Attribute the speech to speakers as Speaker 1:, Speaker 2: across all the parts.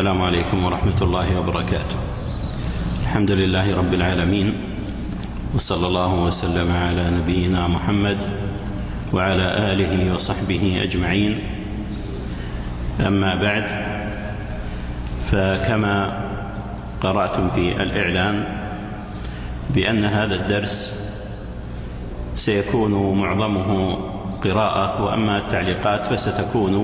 Speaker 1: السلام عليكم ورحمة الله وبركاته. الحمد لله رب العالمين، وصلى الله وسلم على نبينا محمد وعلى آله وصحبه أجمعين. أما بعد، فكما قرأتم في الإعلان بأن هذا الدرس سيكون معظمه قراءة، وأما التعليقات فستكون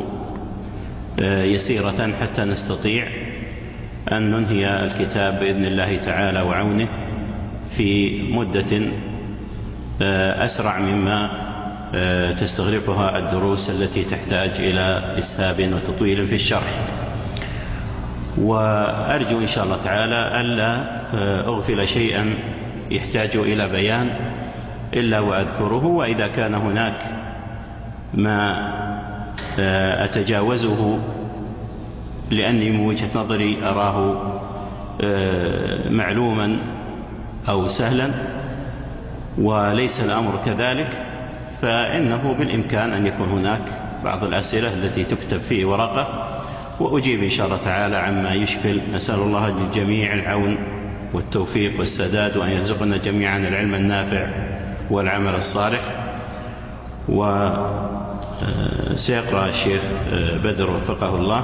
Speaker 1: يسيرة حتى نستطيع أن ننهي الكتاب بإذن الله تعالى وعونه في مدة أسرع مما تستغرقها الدروس التي تحتاج إلى إسهاب وتطويل في الشرح. وأرجو إن شاء الله تعالى ألا أغفل شيئا يحتاج إلى بيان إلا وأذكره، وإذا كان هناك ما أتجاوزه لأني من وجهة نظري أراه معلوما أو سهلا وليس الأمر كذلك، فإنه بالإمكان أن يكون هناك بعض الأسئلة التي تكتب في ورقة وأجيب إن شاء الله تعالى عما يشكل. نسأل الله للجميع العون والتوفيق والسداد، وأن يرزقنا جميعا العلم النافع والعمل الصالح. وسيقرأ الشيخ بدر وفقه الله،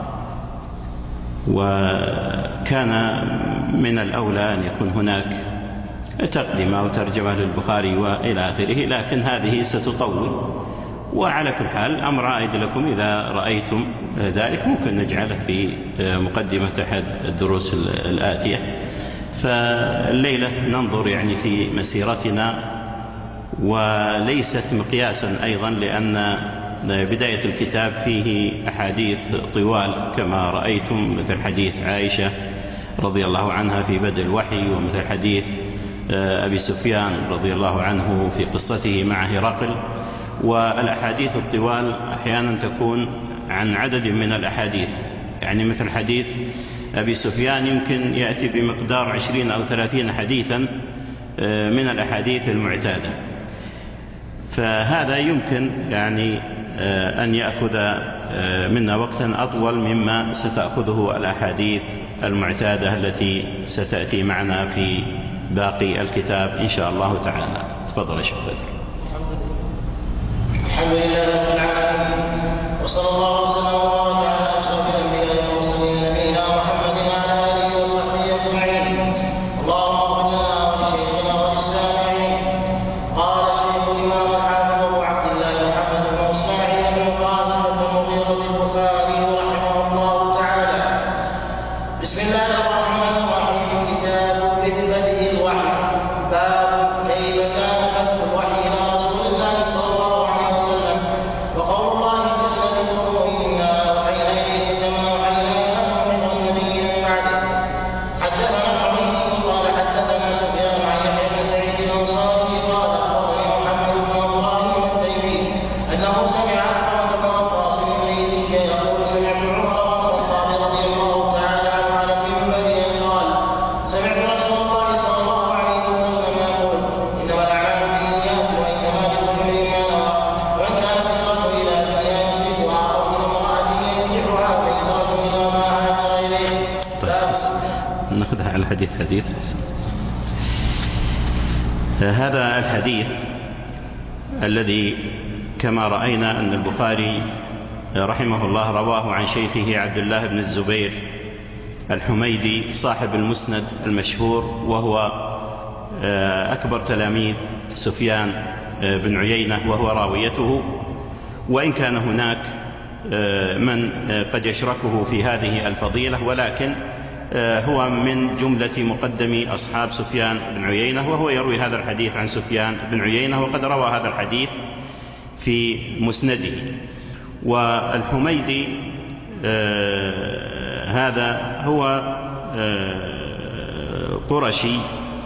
Speaker 1: وكان من الأولى أن يكون هناك تقدمة وترجمة للبخاري وإلى آخره، لكن هذه ستطول. وعلى كل حال أمر عائد لكم، إذا رأيتم ذلك ممكن نجعله في مقدمة أحد الدروس الآتية. فالليلة ننظر يعني في مسيرتنا، وليست مقياسا أيضا، لأن بداية الكتاب فيه أحاديث طوال كما رأيتم، مثل حديث عائشة رضي الله عنها في بدء الوحي، ومثل حديث أبي سفيان رضي الله عنه في قصته مع هرقل. والأحاديث الطوال أحيانا تكون عن عدد من الأحاديث، يعني مثل حديث أبي سفيان يمكن يأتي بمقدار 20 أو 30 حديثا من الأحاديث المعتادة. فهذا يمكن يعني أن يأخذ منا وقتا أطول مما ستأخذه الأحاديث المعتادة التي ستأتي معنا في باقي الكتاب إن شاء الله تعالى. تفضل يا شيخ بدر.
Speaker 2: الحمد لله رب العالمين، وصلى الله وسلم وبارك على أشرف الأنبياء والمرسلين نبينا محمد وعلى آله وصحبه أجمعين. اللهم اغفر لنا ولشيخنا وللسامعين. قال شيخ الإمام الحافظ أبو عبد الله محمد بن إسماعيل بن قاسم بن المغيرة البخاري رحمه الله تعالى. بسم الله الرحمن الرحيم. كتاب بدء الوحي. باب كيف كان فتح الوحي إلى رسول الله صلى الله عليه وسلم، وقول الله جل ذكره إنا أوحينا إليك كما أوحينا إلى نوح والنبيين من بعده. حدثنا الحميدي قال حدثنا سفيان عن يحيى بن سعيد الأنصاري قال أخبرني محمد بن إبراهيم التيمي أنه سمع علقمة بن وقاص الليثي يقول سمعت عمر بن الخطاب رضي الله تعالى عنه على المنبر قال سمعت رسول الله صلى الله عليه وسلم يقول إنما الأعمال بالنيات وإنما لكل امرئ ما نوى، ومن كانت هجرته إلى دنيا يصيبها أو إلى امرأة ينكحها فهجرته إلى ما هاجر إليه.
Speaker 1: نأخذها على الحديث حديث. هذا الحديث الذي كما رأينا أن البخاري رحمه الله رواه عن شيخه عبد الله بن الزبير الحميدي صاحب المسند المشهور، وهو أكبر تلاميذ سفيان بن عيينة وهو راويته، وإن كان هناك من قد يشركه في هذه الفضيلة، ولكن هو من جملة مقدمي أصحاب سفيان بن عيينة، وهو يروي هذا الحديث عن سفيان بن عيينة، وقد روى هذا الحديث في مسنده. والحميدي هذا هو قرشي،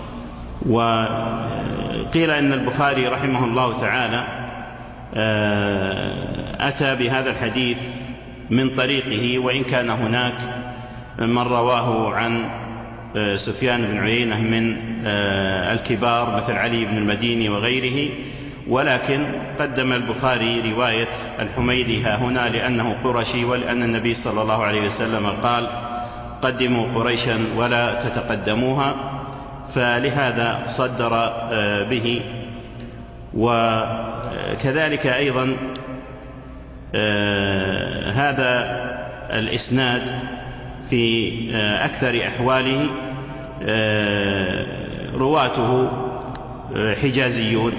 Speaker 1: وقيل إن البخاري رحمه الله تعالى أتى بهذا الحديث من طريقه، وإن كان هناك من رواه عن سفيان بن عيينة من الكبار مثل علي بن المديني وغيره، ولكن قدم البخاري رواية الحميدي ها هنا لأنه قرشي، ولأن النبي صلى الله عليه وسلم قال قدموا قريشا ولا تتقدموها، فلهذا صدر به. وكذلك أيضا هذا الإسناد في أكثر أحواله رواته حجازيون،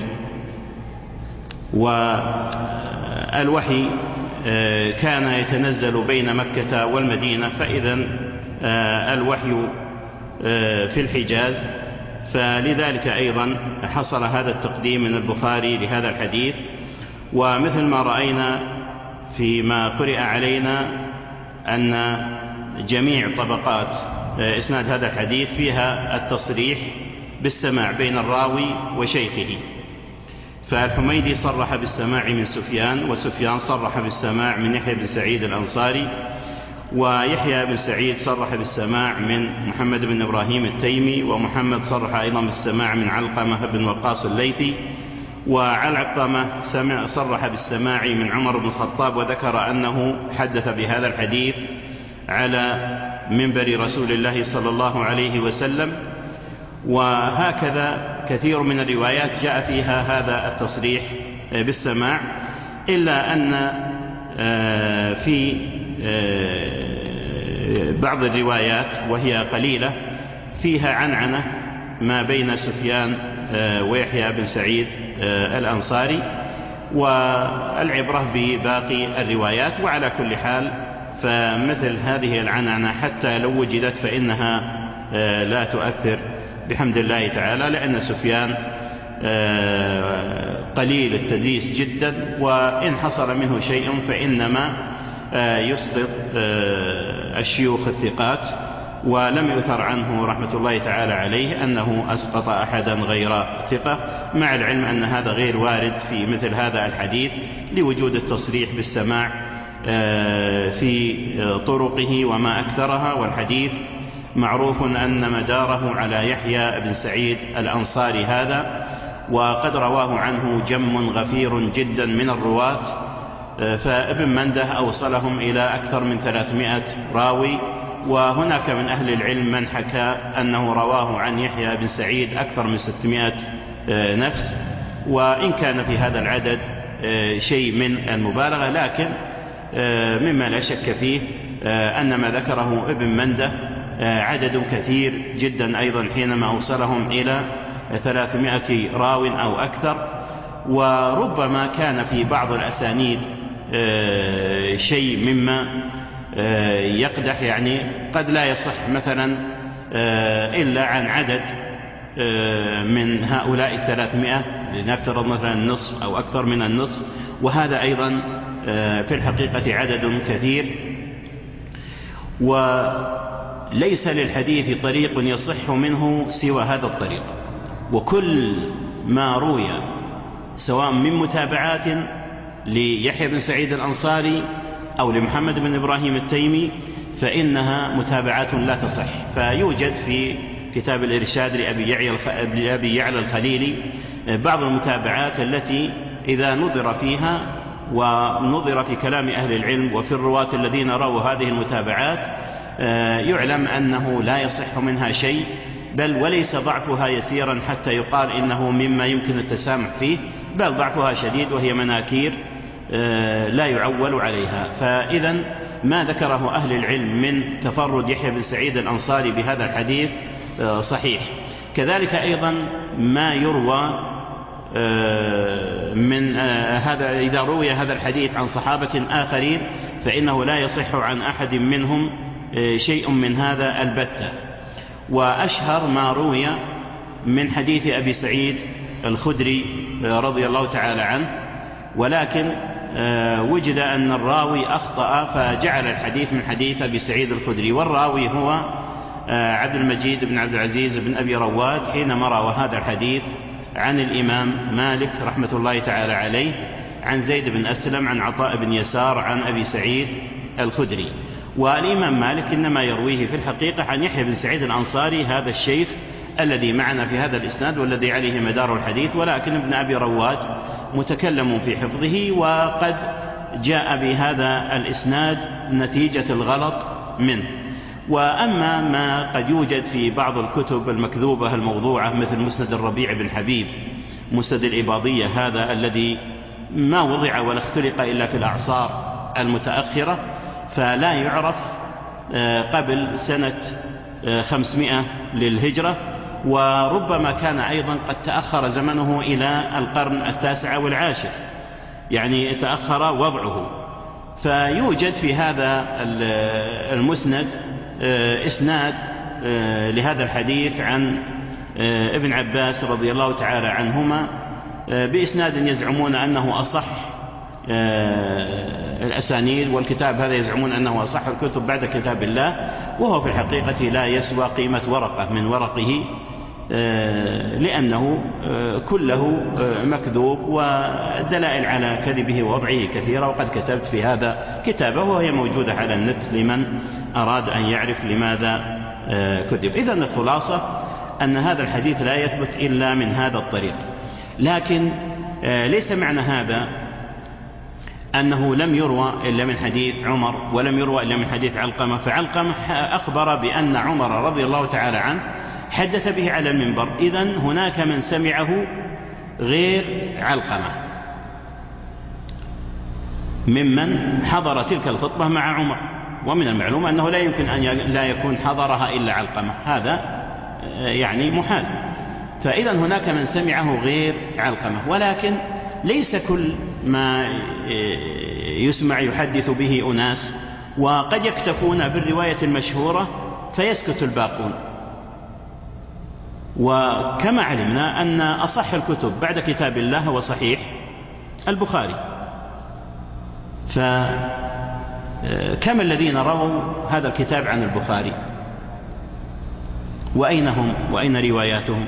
Speaker 1: والوحي كان يتنزل بين مكة والمدينة، فإذا الوحي في الحجاز، فلذلك أيضا حصل هذا التقديم من البخاري لهذا الحديث. ومثل ما رأينا فيما قرئ علينا أن جميع طبقات إسناد هذا الحديث فيها التصريح بالسماع بين الراوي وشيخه، فالحميدي صرح بالسماع من سفيان، وسفيان صرح بالسماع من يحيى بن سعيد الأنصاري، ويحيى بن سعيد صرح بالسماع من محمد بن إبراهيم التيمي، ومحمد صرح أيضا بالسماع من علقمة بن وقاص الليثي، وعلقمة صرح بالسماع من عمر بن الخطاب، وذكر أنه حدث بهذا الحديث على منبر رسول الله صلى الله عليه وسلم. وهكذا كثير من الروايات جاء فيها هذا التصريح بالسماع، إلا أن في بعض الروايات وهي قليلة فيها عنعنة ما بين سفيان ويحيى بن سعيد الأنصاري، والعبرة بباقي الروايات. وعلى كل حال فمثل هذه العنعنة حتى لو وجدت فإنها لا تؤثر بحمد الله تعالى، لأن سفيان قليل التدليس جدا، وإن حصل منه شيء فإنما يسقط الشيوخ الثقات، ولم يؤثر عنه رحمة الله تعالى عليه أنه أسقط أحدا غير ثقة، مع العلم أن هذا غير وارد في مثل هذا الحديث لوجود التصريح بالسماع في طرقه وما أكثرها. والحديث معروف أن مداره على يحيى بن سعيد الأنصاري هذا، وقد رواه عنه جم غفير جدا من الرواة، فابن منده أوصلهم إلى أكثر من 300 راوي، وهناك من أهل العلم من حكى أنه رواه عن يحيى بن سعيد أكثر من 600 نفس، وإن كان في هذا العدد شيء من المبالغة، لكن مما لا شك فيه أن ما ذكره ابن منده عدد كثير جدا أيضا حينما أوصلهم إلى 300 راو أو أكثر. وربما كان في بعض الأسانيد شيء مما يقدح، يعني قد لا يصح مثلا إلا عن عدد من هؤلاء 300، لنفترض مثلا النصف أو أكثر من النصف، وهذا أيضا في الحقيقة عدد كثير. وليس للحديث طريق يصح منه سوى هذا الطريق، وكل ما روي سواء من متابعات ليحيى بن سعيد الأنصاري أو لمحمد بن إبراهيم التيمي فإنها متابعات لا تصح. فيوجد في كتاب الإرشاد لأبي يعلى الخليلي بعض المتابعات التي إذا نظر فيها ونظر في كلام أهل العلم وفي الرواة الذين رووا هذه المتابعات يعلم أنه لا يصح منها شيء، بل وليس ضعفها يسيرا حتى يقال إنه مما يمكن التسامح فيه، بل ضعفها شديد وهي مناكير لا يعول عليها. فإذا ما ذكره أهل العلم من تفرد يحيى بن سعيد الأنصاري بهذا الحديث صحيح. كذلك أيضا ما يروى من هذا، إذا روي هذا الحديث عن صحابة آخرين فإنه لا يصح عن أحد منهم شيء من هذا البتة. وأشهر ما روي من حديث أبي سعيد الخدري رضي الله تعالى عنه، ولكن وجد أن الراوي أخطأ فجعل الحديث من حديث أبي سعيد الخدري، والراوي هو عبد المجيد بن عبد العزيز بن أبي رواد حينما روى هذا الحديث عن الإمام مالك رحمة الله تعالى عليه عن زيد بن أسلم عن عطاء بن يسار عن أبي سعيد الخدري. والإمام مالك إنما يرويه في الحقيقة عن يحيى بن سعيد الأنصاري هذا الشيخ الذي معنا في هذا الإسناد والذي عليه مدار الحديث، ولكن ابن أبي رواد متكلم في حفظه، وقد جاء بهذا الإسناد نتيجة الغلط منه. وأما ما قد يوجد في بعض الكتب المكذوبة الموضوعة مثل مسند الربيع بن حبيب، مسند الإباضية هذا الذي ما وضع ولا اخترق إلا في الأعصار المتأخرة، فلا يعرف قبل سنة 500 للهجرة، وربما كان أيضا قد تأخر زمنه إلى القرن 9 والعاشر، يعني تأخر وضعه. فيوجد في هذا المسند إسناد لهذا الحديث عن ابن عباس رضي الله تعالى عنهما بإسناد يزعمون أنه أصح الأسانيد، والكتاب هذا يزعمون أنه أصح الكتب بعد كتاب الله، وهو في الحقيقة لا يسوى قيمة ورقة من ورقه، لأنه كله مكذوب، ودلائل على كذبه ووضعه كثيرة، وقد كتبت في هذا كتابة وهي موجودة على النت لمن أراد أن يعرف لماذا كذب. إذن الخلاصة أن هذا الحديث لا يثبت إلا من هذا الطريق، لكن ليس معنى هذا أنه لم يروى إلا من حديث عمر ولم يروى إلا من حديث علقمة، فعلقمة أخبر بأن عمر رضي الله تعالى عنه حدث به على المنبر، إذن هناك من سمعه غير علقمة ممن حضر تلك الخطبة مع عمر، ومن المعلوم أنه لا يمكن أن لا يكون حضرها إلا علقمة، هذا يعني محال. فإذا هناك من سمعه غير علقمة، ولكن ليس كل ما يسمع يحدث به أناس، وقد يكتفون بالرواية المشهورة فيسكت الباقون. وكما علمنا أن أصح الكتب بعد كتاب الله هو صحيح البخاري، فكم الذين رووا هذا الكتاب عن البخاري؟ وأين هم وأين رواياتهم؟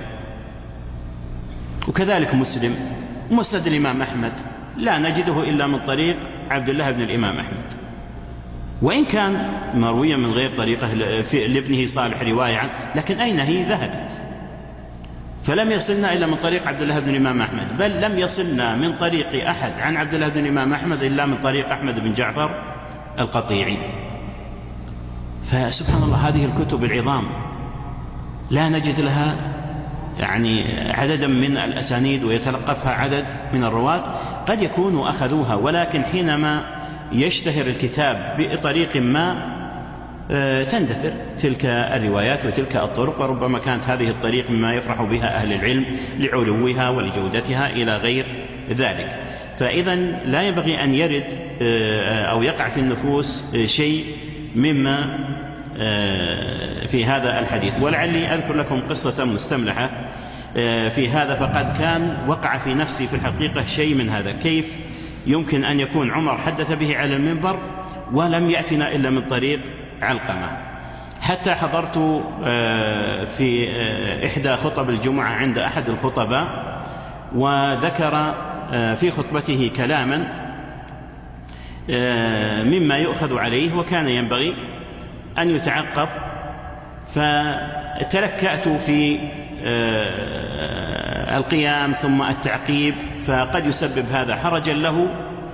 Speaker 1: وكذلك مسلم، مسند الإمام أحمد لا نجده إلا من طريق عبد الله بن الإمام أحمد، وإن كان مرويا من غير طريقه لابنه صالح رواية عنه، لكن أين هي ذهبت؟ فلم يصلنا إلا من طريق عبد الله بن الإمام أحمد، بل لم يصلنا من طريق أحد عن عبد الله بن الإمام أحمد إلا من طريق أحمد بن جعفر القطيعي. فسبحان الله، هذه الكتب العظام لا نجد لها يعني عددا من الأسانيد ويتلقفها عدد من الرواة، قد يكونوا أخذوها، ولكن حينما يشتهر الكتاب بطريق ما تندثر تلك الروايات وتلك الطرق، وربما كانت هذه الطريق مما يفرح بها أهل العلم لعلوها ولجودتها إلى غير ذلك. فإذا لا ينبغي أن يرد أو يقع في النفوس شيء مما في هذا الحديث. ولعلي أذكر لكم قصة مستملحة في هذا، فقد كان وقع في نفسي في الحقيقة شيء من هذا، كيف يمكن أن يكون عمر حدث به على المنبر ولم يأتنا إلا من طريق علقمة. حتى حضرت في إحدى خطب الجمعة عند أحد الخطباء، وذكر في خطبته كلاما مما يؤخذ عليه وكان ينبغي أن يتعقب، فتلكأت في القيام ثم التعقيب، فقد يسبب هذا حرجا له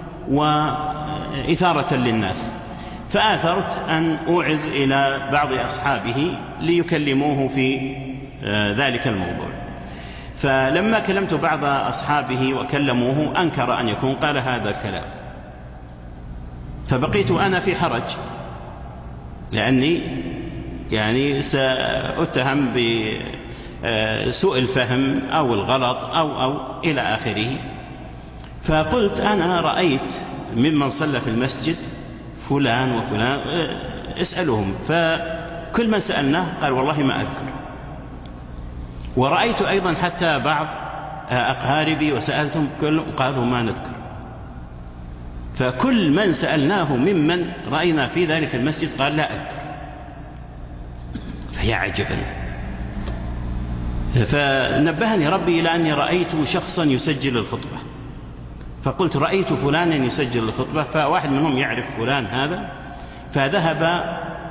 Speaker 1: وإثارة للناس، فآثرت أن أوعز إلى بعض أصحابه ليكلموه في ذلك الموضوع. فلما كلمت بعض أصحابه وكلموه أنكر أن يكون قال هذا الكلام، فبقيت أنا في حرج، لأني يعني سأتهم بسوء الفهم أو الغلط أو إلى آخره. فقلت أنا رأيت ممن صلى في المسجد فلان وفلان، اسألهم، فكل من سألناه قال والله ما أذكر. ورأيت أيضا حتى بعض أقاربي وسألتهم قالوا ما نذكر. فكل من سألناه ممن رأينا في ذلك المسجد قال لا أذكر. فيا عجبا. فنبهني ربي إلى أني رأيت شخصا يسجل الخطبة، فقلت رأيت فلانا يسجل الخطبة، فواحد منهم يعرف فلان هذا، فذهب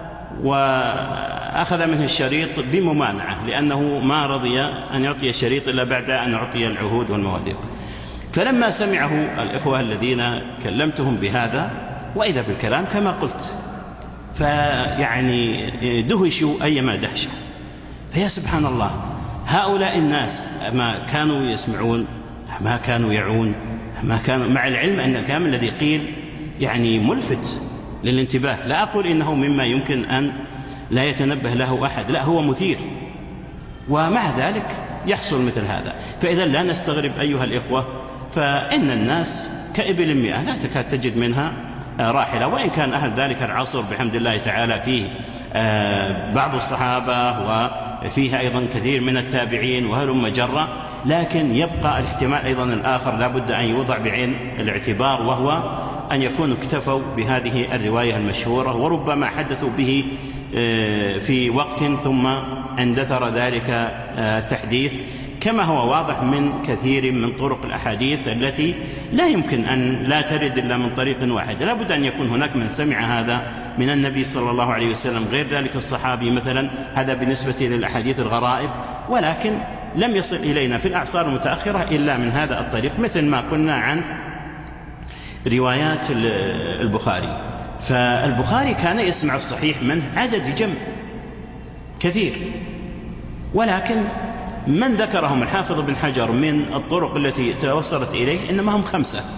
Speaker 1: وأخذ منه الشريط بممانعة، لأنه ما رضي أن يعطي الشريط إلا بعد أن يعطي العهود والمواثيق. فلما سمعه الإخوة الذين كلمتهم بهذا، وإذا بالكلام كما قلت، فيعني دهشوا أيما دهشة. فيا سبحان الله، هؤلاء الناس ما كانوا يسمعون، ما كانوا يعون، ما كانوا، مع العلم أن الكلام الذي قيل يعني ملفت للانتباه. لا أقول إنه مما يمكن أن لا يتنبه له أحد، لا، هو مثير، ومع ذلك يحصل مثل هذا. فإذا لا نستغرب أيها الإخوة، فإن الناس كإبل مئة لا تكاد تجد منها راحلة. وإن كان أهل ذلك العصر بحمد الله تعالى فيه بعض الصحابة وفيها أيضا كثير من التابعين وهلم جرة، لكن يبقى الاحتمال أيضا الآخر لا بد أن يوضع بعين الاعتبار، وهو أن يكونوا اكتفوا بهذه الرواية المشهورة، وربما حدثوا به في وقت ثم اندثر ذلك التحديث، كما هو واضح من كثير من طرق الأحاديث التي لا يمكن أن لا ترد إلا من طريق واحد. لا بد أن يكون هناك من سمع هذا من النبي صلى الله عليه وسلم، غير ذلك الصحابي مثلا، هذا بالنسبة للأحاديث الغرائب، ولكن لم يصل إلينا في الأعصار المتأخرة إلا من هذا الطريق، مثل ما قلنا عن روايات البخاري. فالبخاري كان يسمع الصحيح منه عدد جم كثير، ولكن من ذكرهم الحافظ بن حجر من الطرق التي توصلت إليه إنما هم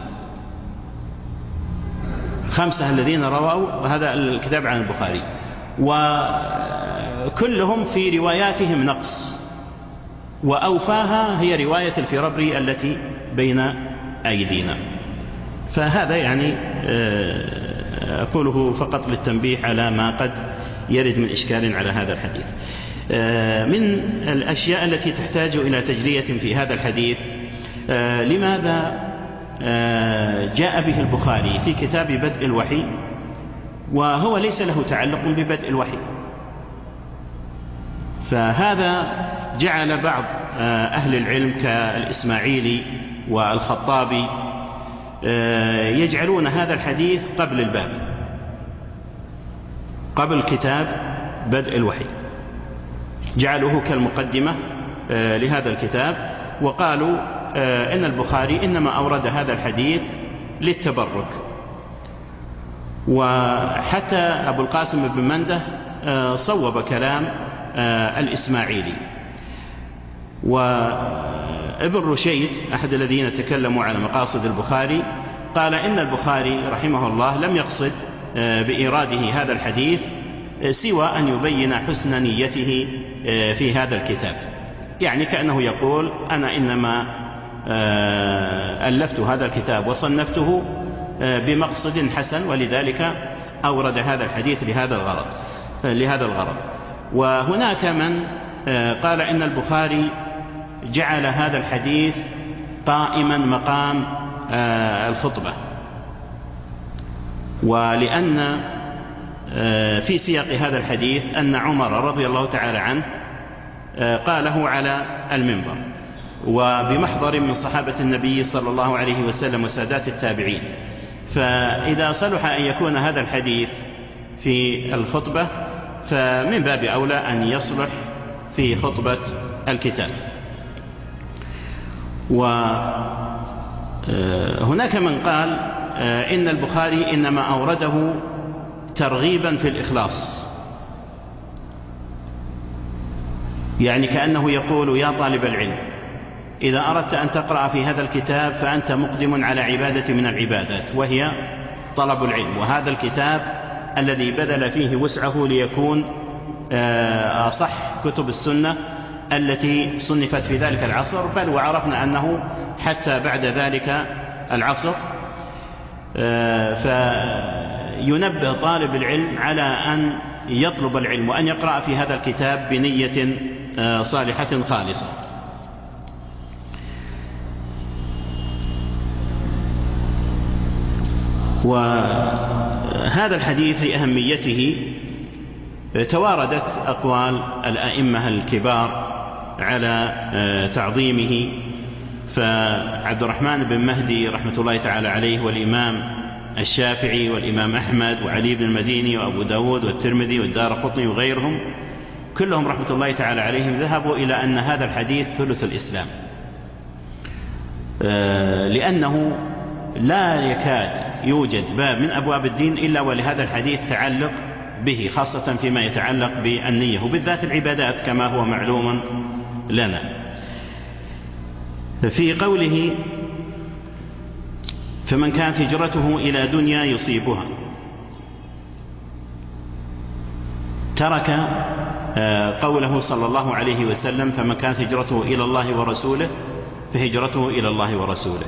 Speaker 1: خمسة الذين رووا هذا الكتاب عن البخاري، وكلهم في رواياتهم نقص، وأوفاها هي رواية الفربري التي بين أيدينا. فهذا يعني أقوله فقط للتنبيه على ما قد يرد من إشكال على هذا الحديث. من الأشياء التي تحتاج إلى تجلية في هذا الحديث، لماذا جاء به البخاري في كتاب بدء الوحي وهو ليس له تعلق ببدء الوحي؟ فهذا جعل بعض أهل العلم كالإسماعيلي والخطابي يجعلون هذا الحديث قبل الباب، قبل كتاب بدء الوحي، جعلوه كالمقدمة لهذا الكتاب، وقالوا إن البخاري إنما أورد هذا الحديث للتبرك. وحتى أبو القاسم بن منده صوب كلام الإسماعيلي. وابن رشيد أحد الذين تكلموا على مقاصد البخاري قال إن البخاري رحمه الله لم يقصد بإيراده هذا الحديث سوى أن يبين حسن نيته في هذا الكتاب، يعني كأنه يقول أنا إنما ألفت هذا الكتاب وصنفته بمقصد حسن، ولذلك أورد هذا الحديث لهذا الغرض. وهناك من قال إن البخاري جعل هذا الحديث قائما مقام الخطبة، ولأن في سياق هذا الحديث أن عمر رضي الله تعالى عنه قاله على المنبر وبمحضر من صحابة النبي صلى الله عليه وسلم وسادات التابعين، فإذا صلح أن يكون هذا الحديث في الخطبة فمن باب أولى أن يصلح في خطبة الكتاب. وهناك من قال إن البخاري إنما أورده ترغيبا في الإخلاص، يعني كأنه يقول يا طالب العلم إذا أردت أن تقرأ في هذا الكتاب فأنت مقدم على عبادة من العبادات وهي طلب العلم، وهذا الكتاب الذي بذل فيه وسعه ليكون أصح كتب السنة التي صنفت في ذلك العصر، بل وعرفنا أنه حتى بعد ذلك العصر، فينبه طالب العلم على أن يطلب العلم وأن يقرأ في هذا الكتاب بنية صالحة خالصة. وهذا الحديث لأهميته تواردت أقوال الأئمة الكبار على تعظيمه، فعبد الرحمن بن مهدي رحمة الله تعالى عليه والإمام الشافعي والإمام أحمد وعلي بن المديني وأبو داود والترمذي والدارقطني وغيرهم كلهم رحمة الله تعالى عليهم ذهبوا إلى أن هذا الحديث ثلث الإسلام، لأنه لا يكاد يوجد باب من أبواب الدين إلا ولهذا الحديث تعلق به، خاصة فيما يتعلق بالنية وبالذات العبادات كما هو معلوم لنا. في قوله فمن كانت هجرته إلى دنيا يصيبها، ترك قوله صلى الله عليه وسلم فمن كانت هجرته إلى الله ورسوله فهجرته إلى الله ورسوله.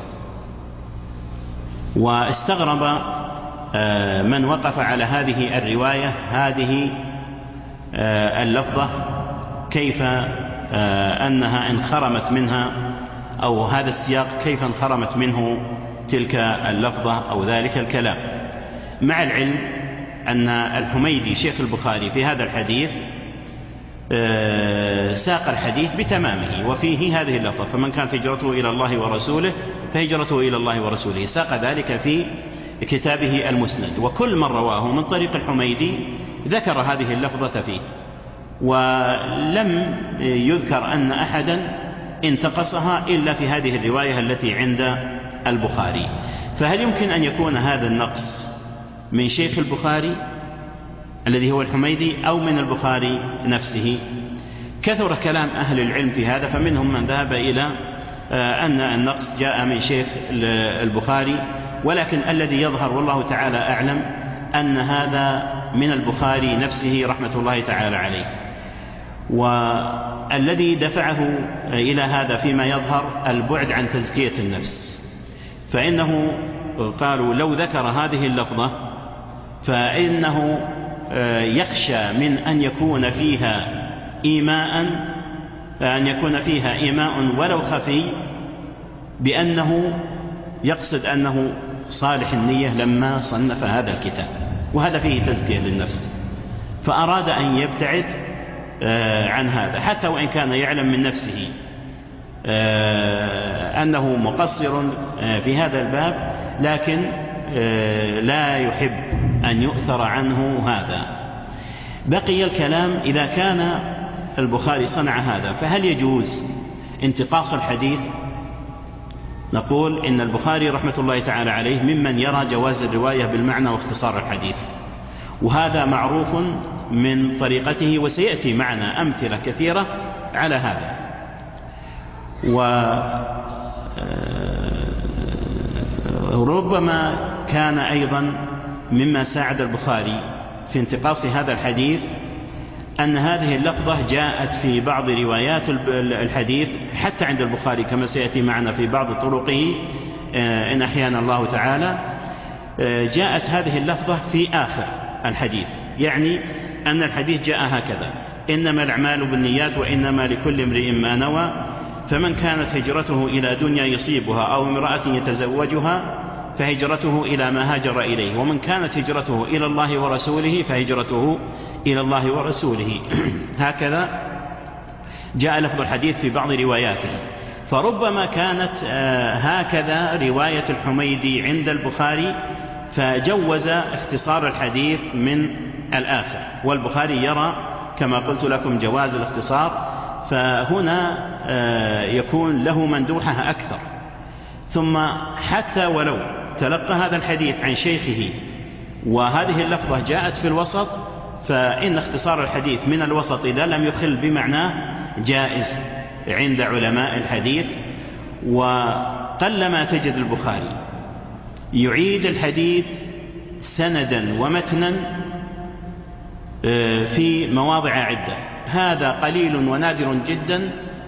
Speaker 1: واستغرب من وقف على هذه الرواية، هذه اللفظة، كيف أنها انخرمت منها، أو هذا السياق كيف انخرمت منه تلك اللفظة أو ذلك الكلام، مع العلم أن الحميدي شيخ البخاري في هذا الحديث ساق الحديث بتمامه وفيه هذه اللفظة فمن كانت هجرته إلى الله ورسوله فهجرته إلى الله ورسوله، ساق ذلك في كتابه المسند، وكل من رواه من طريق الحميدي ذكر هذه اللفظة فيه، ولم يذكر أن أحدا انتقصها إلا في هذه الرواية التي عند البخاري. فهل يمكن أن يكون هذا النقص من شيخ البخاري الذي هو الحميدي أو من البخاري نفسه؟ كثر كلام أهل العلم في هذا، فمنهم من ذهب إلى أن النقص جاء من شيخ البخاري، ولكن الذي يظهر والله تعالى أعلم أن هذا من البخاري نفسه رحمة الله تعالى عليه. والذي دفعه إلى هذا فيما يظهر البعد عن تزكية النفس، فإنه قالوا لو ذكر هذه اللفظة فإنه يخشى من أن يكون فيها إيماء ولو خفي بأنه يقصد أنه صالح النية لما صنف هذا الكتاب، وهذا فيه تزكية للنفس، فأراد أن يبتعد عن هذا، حتى وإن كان يعلم من نفسه أنه مقصر في هذا الباب، لكن لا يحب أن يؤثر عنه هذا. بقي الكلام إذا كان البخاري صنع هذا فهل يجوز انتقاص الحديث؟ نقول إن البخاري رحمة الله تعالى عليه ممن يرى جواز الرواية بالمعنى واختصار الحديث، وهذا معروف من طريقته، وسيأتي معنا أمثلة كثيرة على هذا. وربما كان أيضا مما ساعد البخاري في انتقاص هذا الحديث أن هذه اللفظة جاءت في بعض روايات الحديث حتى عند البخاري كما سيأتي معنا في بعض طرقه إن أحيانا الله تعالى، جاءت هذه اللفظة في آخر الحديث، يعني أن الحديث جاء هكذا: إنما الأعمال بالنيات وإنما لكل امرئ ما نوى، فمن كانت هجرته إلى دنيا يصيبها أو امرأة يتزوجها فهجرته إلى ما هاجر إليه، ومن كانت هجرته إلى الله ورسوله فهجرته إلى الله ورسوله. هكذا جاء لفظ الحديث في بعض رواياته، فربما كانت هكذا رواية الحميدي عند البخاري فجوز اختصار الحديث من الآخر، والبخاري يرى كما قلت لكم جواز الاختصار، فهنا يكون له مندوحة أكثر. ثم حتى ولو تلقى هذا الحديث عن شيخه وهذه اللفظة جاءت في الوسط، فإن اختصار الحديث من الوسط إذا لم يخل بمعناه جائز عند علماء الحديث. وقلما تجد البخاري يعيد الحديث سندا ومتنا في مواضع عدة، هذا قليل ونادر جدا.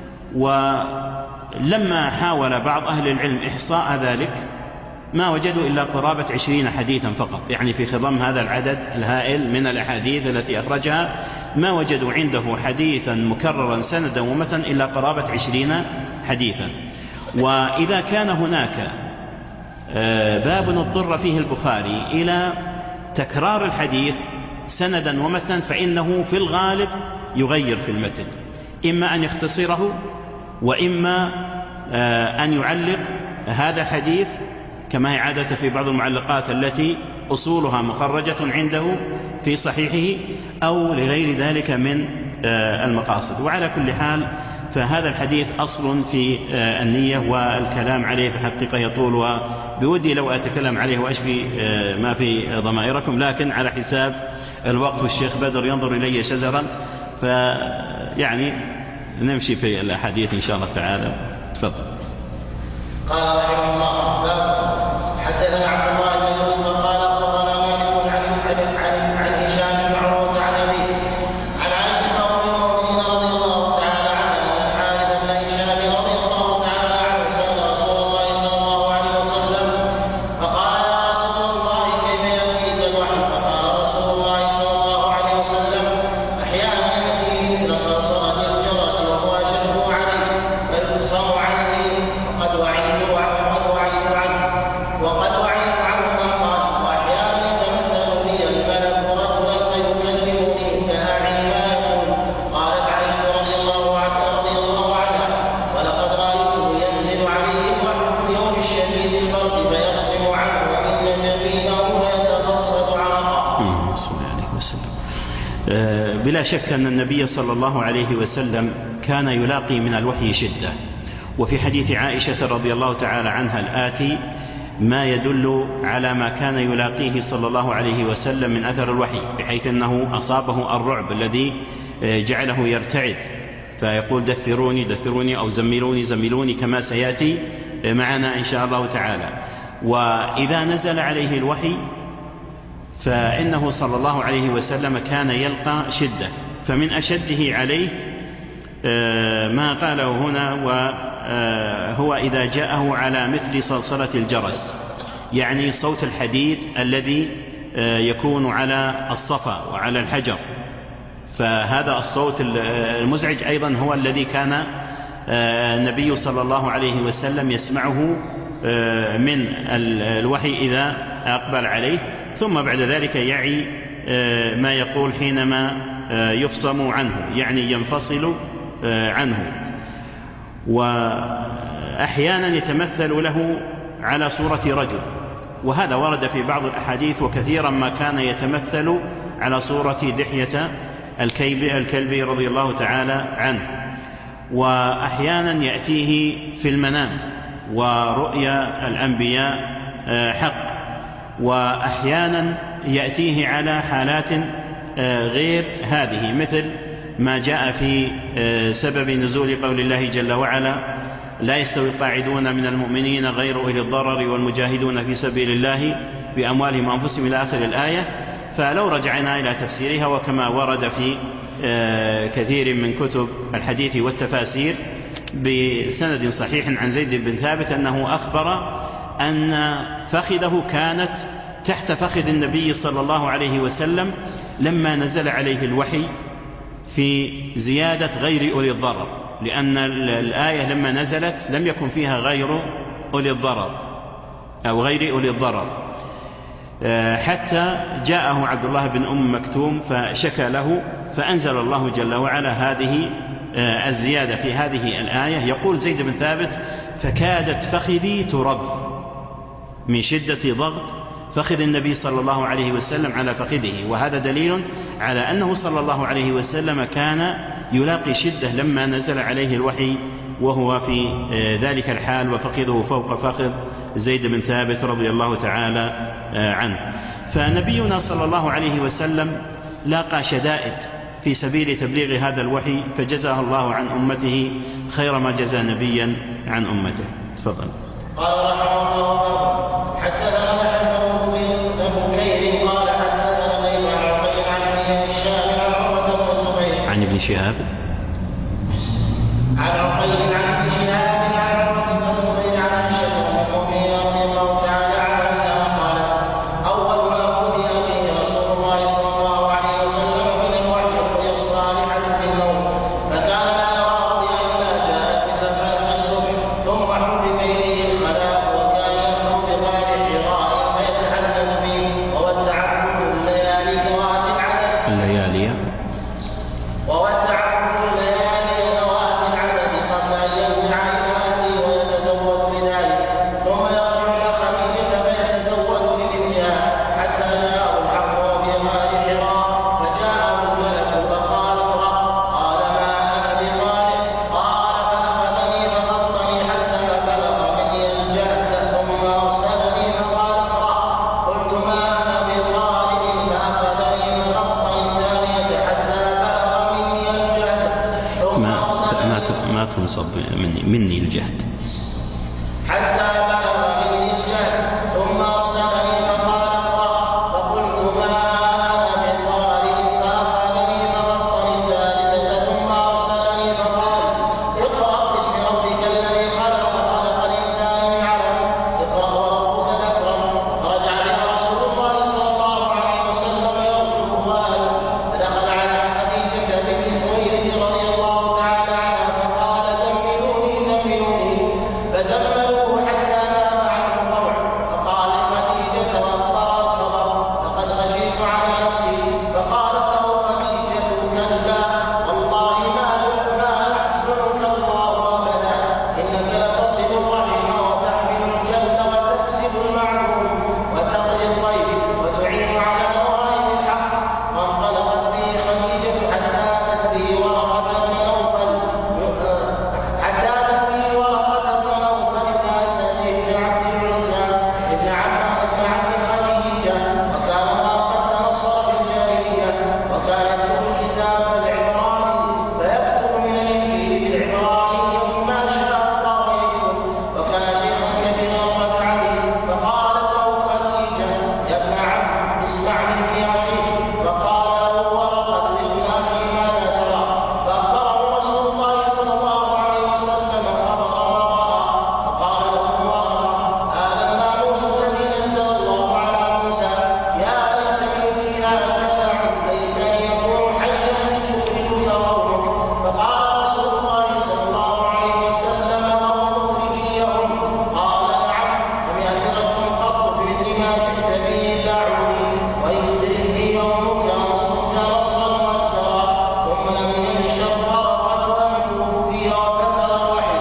Speaker 1: ولما حاول بعض أهل العلم إحصاء ذلك ما وجدوا إلا قرابة 20 حديثا فقط، يعني في خضم هذا العدد الهائل من الأحاديث التي أخرجها ما وجدوا عنده حديثا مكررا سندا ومتن إلا قرابة 20 حديثا. وإذا كان هناك باب اضطر فيه البخاري إلى تكرار الحديث سندا ومتنا فإنه في الغالب يغير في المتن، إما أن يختصره وإما أن يعلق هذا الحديث كما هي عادة في بعض المعلقات التي أصولها مخرجة عنده في صحيحه أو لغير ذلك من المقاصد. وعلى كل حال فهذا الحديث أصل في النية، والكلام عليه في الحقيقة يطول بودي لو أتكلم عليه وأشفي ما في ضمائركم، لكن على حساب الوقت والشيخ بدر ينظر إلي شزرا، فيعني نمشي في الأحاديث إن شاء الله تعالى. تفضل.
Speaker 2: قال رحمه الله: حدثنا عبد الله بن يوسف قال أخبرنا مالك عن هشام بن عروة عن أبيه عن عائشة أم المؤمنين رضي الله تعالى عنها أن الحارث بن هشام رضي الله تعالى عنه سأل رسول الله صلى الله عليه وسلم فقال: يا رسول الله كيف يأتيك الوحي؟ فقال رسول الله صلى الله عليه وسلم: أحيانا يأتيه مثل صرصرة الجرس وهو أشد عليه فيبصر عني وقد وعيت عنه ما قال. وأحيانا يتمثل لي الملك رجلا فيكلمني كأعي ما يقول. قالت عائشة رضي الله عنها: ولقد رأيته ينزل عليه الوحي في اليوم الشديد البرد فيقسم عنه وإن جبينه ليتفصد عرقا.
Speaker 1: صلى الله عليه وسلم. بلا شك أن النبي صلى الله عليه وسلم كان يلاقي من الوحي شدة، وفي حديث عائشة رضي الله تعالى عنها الآتي ما يدل على ما كان يلاقيه صلى الله عليه وسلم من أثر الوحي، بحيث أنه أصابه الرعب الذي جعله يرتعد فيقول: دثروني دثروني أو زملوني زملوني، كما سيأتي معنا إن شاء الله تعالى. وإذا نزل عليه الوحي فإنه صلى الله عليه وسلم كان يلقى شدة، فمن أشده عليه ما قاله هنا، وهو إذا جاءه على مثل صلصلة الجرس، يعني صوت الحديد الذي يكون على الصفا وعلى الحجر، فهذا الصوت المزعج أيضا هو الذي كان النبي صلى الله عليه وسلم يسمعه من الوحي إذا أقبل عليه، ثم بعد ذلك يعي ما يقول حينما يفصم عنه، يعني ينفصل عنه. وأحيانا يتمثل له على صورة رجل، وهذا ورد في بعض الأحاديث، وكثيرا ما كان يتمثل على صورة دحية الكلبي رضي الله تعالى عنه. وأحيانا يأتيه في المنام، ورؤيا الأنبياء حق، وأحيانا يأتيه على حالات غير هذه، مثل ما جاء في سبب نزول قول الله جل وعلا: لا يستوي القاعدون من المؤمنين غير أولي الضرر والمجاهدون في سبيل الله بأموالهم وأنفسهم إلى آخر الآية. فلو رجعنا إلى تفسيرها، وكما ورد في كثير من كتب الحديث والتفاسير بسند صحيح عن زيد بن ثابت أنه أخبر أن فخذه كانت تحت فخذ النبي صلى الله عليه وسلم لما نزل عليه الوحي في زيادة غير أولي الضرر، لأن الآية لما نزلت لم يكن فيها غير أولي الضرر أو غير أولي الضرر، حتى جاءه عبد الله بن أم مكتوم فشكى له، فأنزل الله جل وعلا هذه الزيادة في هذه الآية. يقول زيد بن ثابت: فكادت فخذي ترب من شدة ضغط فخذ النبي صلى الله عليه وسلم على فخذه. وهذا دليل على أنه صلى الله عليه وسلم كان يلاقي شدة لما نزل عليه الوحي وهو في ذلك الحال، وفخذه فوق فخذ زيد بن ثابت رضي الله تعالى عنه. فنبينا صلى الله عليه وسلم لاقى شدائد في سبيل تبليغ هذا الوحي، فجزاه الله عن أمته خير ما جزى نبيا عن أمته. تفضل.
Speaker 2: قال رحمه الله: حدثنا
Speaker 1: عن ابن شهاب
Speaker 2: عن عقيل عن ابن شهاب عن عروة بن الزبير عن عائشة أم المؤمنين رضي الله تعالى عنها قالت: أول ما بدأ به رسول الله صلى الله عليه وسلم من الوحي الرؤيا الصالحة في النوم، فكان لا يرى رؤيا إلا جاءت إلا فلق الصبح، ثم حبب إليه الخلاء، وكان يخرج بغار حراء فيتحدث به، وودعه الليالي ذوات العدد
Speaker 1: نصب مني الجهد.
Speaker 2: حتى بلغ مني الجهد ثم أرسلني فقال اقرأ، فقلت ما أنا بقارئ، فأخذني فوطني الثالثة ثم أرسلني فقال اقرأ باسم ربك الذي خلق الإنسان من علق، اقرأ وربك الأكرم. فرجع بها رسول الله صلى الله عليه وسلم يرجو أهله، فدخل على خديجة بنت خويلد رضي الله تعالى عنها فقال زملوني فزملوه حتى نام عنه الطوع. فقال خديجة وأخبرت خبر لقد خشيت على نفسي. فقالت له خديجة كلا والله ما يحزنك الله أبدا، إنك لتصل الرحم وتحمل الجد وتكسب المعلوم وتقضي الضيف وتعين على موائد الحق. وانطلقت به خديجة حتى أتت به ورقة بن نوفل بن أسد بن عبد العزى بن عم خديجة، وكان الله قد تنصر في الجاهلية، وكان يكتب الكتاب بالعبراني فيكتب من الإنجيل بالعبرانية ما شاء الله يكتب، وكان شيخا كبيرا قد علم. فقالت له خديجة يا ابن عم اسمع مني أخيك. فقال له ورقة ابن أخي ماذا ترى؟ فأخبره رسول الله صلى الله عليه وسلم خبر ما رأى. فقال له ورقة هذا الناموس الذي نزل الله على موسى، يا ليتني فيها جدع، ليتني أكون حيا تدرك ثوره. فقال رسول الله صلى الله عليه وسلم وروح في قال نعم، لم يأت رجل قط بمثل ما جئت به إلا عودي، وإن تدركني يومك وصمت نصرا مؤثرا. ثم لم ينشر ورقة وأنفه فيها وكثر الوحي.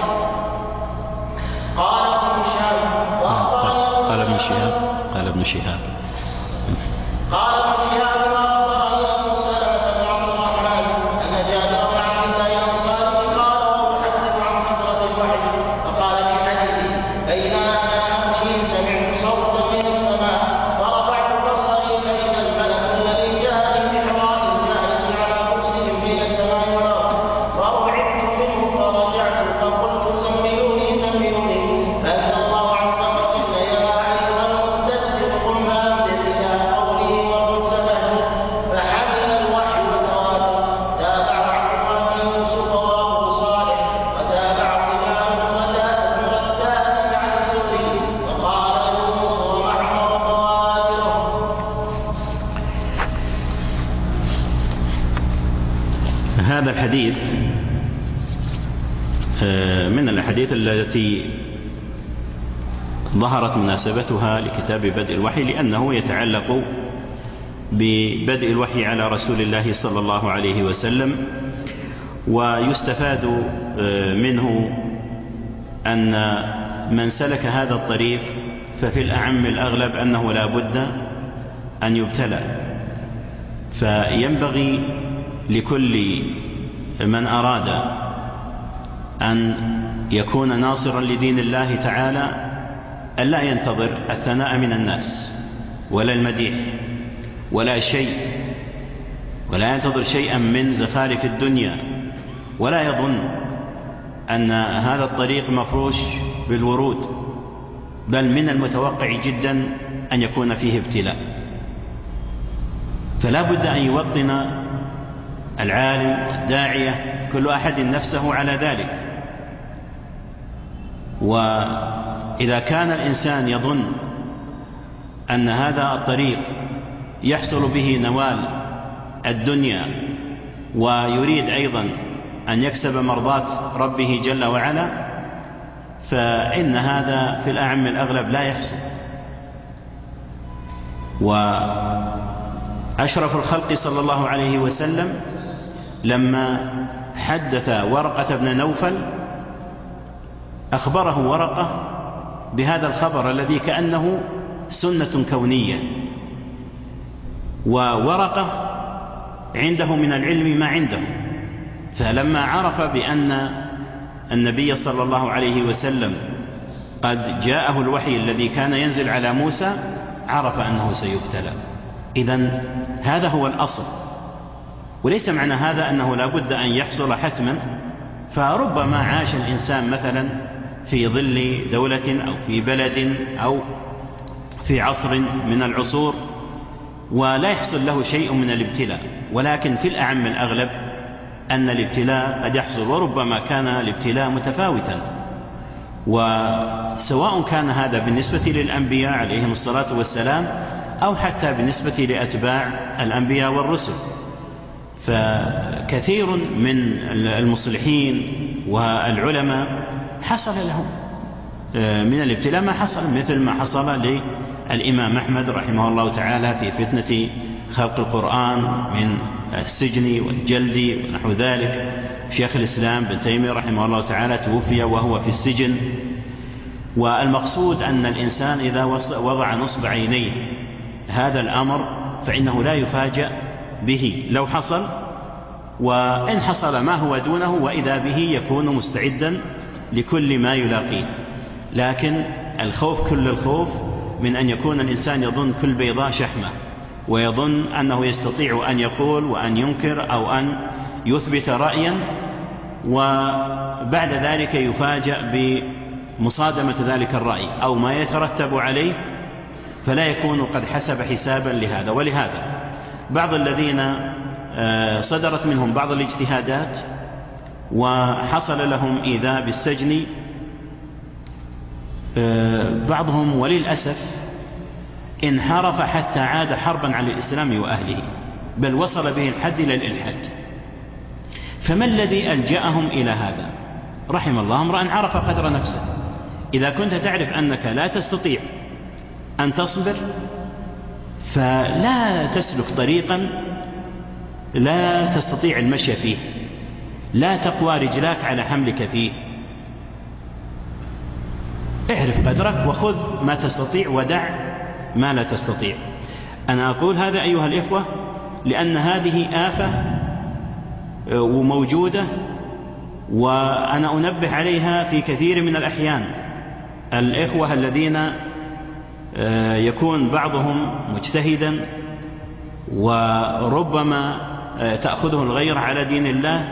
Speaker 2: قال ابن شهاب
Speaker 1: قال ابن شهاب
Speaker 2: قال ابن شهاب وأخبرني أبو سلمة بن عبد الرحمن أن جابر بن عبد الله الأنصاري قال وأحدث عن فترة الوحي. فقال في حديثه بينما أنا أمشي سمعت صوتا من السماء فرفعت بصري فإذا الملك الذي جاءني بحراء جالس على كرسي بين السماء والأرض، فرعبت منه فرجعت فقلت زملوني فأنزل الله عز وجل يا أيها المدثر قم فأنذر إلى قوله وقل فاهجر. فحمل الوحي وتواتر. تابع عبد الله بن يوسف وأبو صالح، وتابع إمام رداءة عن الزهري، وقال يونس ومعمر وغادره.
Speaker 1: هذا الحديث من الأحاديث التي ظهرت مناسبتها لكتاب بدء الوحي، لأنه يتعلق ببدء الوحي على رسول الله صلى الله عليه وسلم. ويستفاد منه أن من سلك هذا الطريق ففي الأعم الأغلب أنه لا بد أن يبتلى. فينبغي لكل من أراد أن يكون ناصرا لدين الله تعالى أن لا ينتظر الثناء من الناس ولا المديح ولا شيء، ولا ينتظر شيئا من زخارف الدنيا، ولا يظن أن هذا الطريق مفروش بالورود، بل من المتوقع جدا أن يكون فيه ابتلاء. فلا بد أن يوطن العالم والداعية كل أحد نفسه على ذلك. وإذا كان الإنسان يظن أن هذا الطريق يحصل به نوال الدنيا ويريد أيضا أن يكسب مرضاة ربه جل وعلا، فإن هذا في الأعم الأغلب لا يحصل. وأشرف الخلق صلى الله عليه وسلم لما حدث ورقة بن نوفل أخبره ورقة بهذا الخبر الذي كأنه سنة كونية، وورقة عنده من العلم ما عنده. فلما عرف بأن النبي صلى الله عليه وسلم قد جاءه الوحي الذي كان ينزل على موسى عرف أنه سيبتلى. إذن هذا هو الأصل، وليس معنى هذا أنه لا بد أن يحصل حتما فربما عاش الإنسان مثلا في ظل دولة أو في بلد أو في عصر من العصور ولا يحصل له شيء من الابتلاء، ولكن في الأعم الأغلب أن الابتلاء قد يحصل، وربما كان الابتلاء متفاوتا، وسواء كان هذا بالنسبة للأنبياء عليهم الصلاة والسلام أو حتى بالنسبة لأتباع الأنبياء والرسل. فكثير من المصلحين والعلماء حصل لهم من الابتلاء ما حصل، مثل ما حصل للإمام أحمد رحمه الله تعالى في فتنة خلق القرآن من السجن والجلد ونحو ذلك. شيخ الإسلام بن تيمية رحمه الله تعالى توفي وهو في السجن. والمقصود أن الإنسان إذا وضع نصب عينيه هذا الأمر فإنه لا يفاجأ به لو حصل، وإن حصل ما هو دونه وإذا به يكون مستعدا لكل ما يلاقيه. لكن الخوف كل الخوف من أن يكون الإنسان يظن كل بيضاء شحمة، ويظن أنه يستطيع أن يقول وأن ينكر أو أن يثبت رأيا، وبعد ذلك يفاجأ بمصادمة ذلك الرأي أو ما يترتب عليه، فلا يكون قد حسب حسابا لهذا. ولهذا بعض الذين صدرت منهم بعض الاجتهادات وحصل لهم إيذاء بالسجن، بعضهم وللأسف انحرف حتى عاد حربا على الإسلام وأهله، بل وصل به الحد إلى الإلحاد. فما الذي ألجأهم إلى هذا؟ رحم الله امرأ عرف قدر نفسه. إذا كنت تعرف أنك لا تستطيع أن تصبر فلا تسلك طريقا لا تستطيع المشي فيه، لا تقوى رجلاك على حملك فيه. اعرف قدرك وخذ ما تستطيع ودع ما لا تستطيع. أنا أقول هذا أيها الإخوة لأن هذه آفة وموجودة، وأنا أنبه عليها في كثير من الأحيان. الإخوة الذين يكون بعضهم مجتهدا وربما تأخذه الغير على دين الله،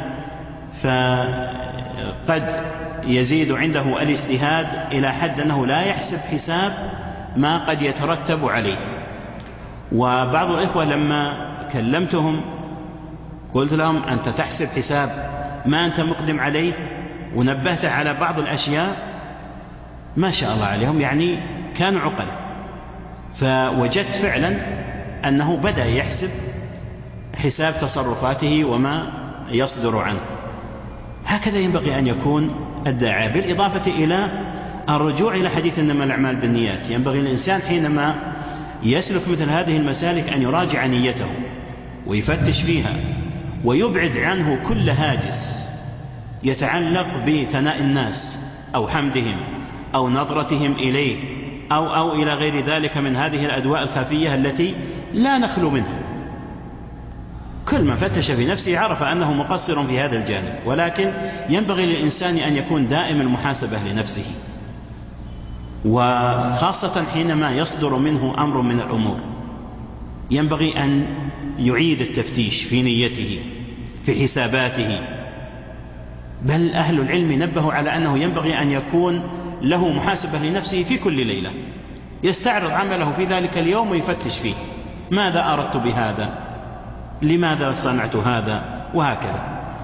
Speaker 1: فقد يزيد عنده الاجتهاد إلى حد أنه لا يحسب حساب ما قد يترتب عليه. وبعض الإخوة لما كلمتهم قلت لهم أنت تحسب حساب ما أنت مقدم عليه، ونبهت على بعض الأشياء ما شاء الله عليهم، يعني كانوا عقل. فوجدت فعلا أنه بدأ يحسب حساب تصرفاته وما يصدر عنه. هكذا ينبغي أن يكون الداعية، بالإضافة إلى الرجوع إلى حديث إنما الأعمال بالنيات. ينبغي الإنسان حينما يسلك مثل هذه المسالك أن يراجع نيته ويفتش فيها، ويبعد عنه كل هاجس يتعلق بثناء الناس أو حمدهم أو نظرتهم إليه أو إلى غير ذلك من هذه الأدواء الخفية التي لا نخلو منها. كل من فتش في نفسه عرف أنه مقصر في هذا الجانب، ولكن ينبغي للإنسان أن يكون دائم المحاسبة لنفسه، وخاصة حينما يصدر منه أمر من الأمور ينبغي أن يعيد التفتيش في نيته في حساباته. بل أهل العلم نبهوا على أنه ينبغي أن يكون له محاسبة لنفسه في كل ليلة، يستعرض عمله في ذلك اليوم ويفتش فيه: ماذا أردت بهذا؟ لماذا صنعت هذا؟ وهكذا.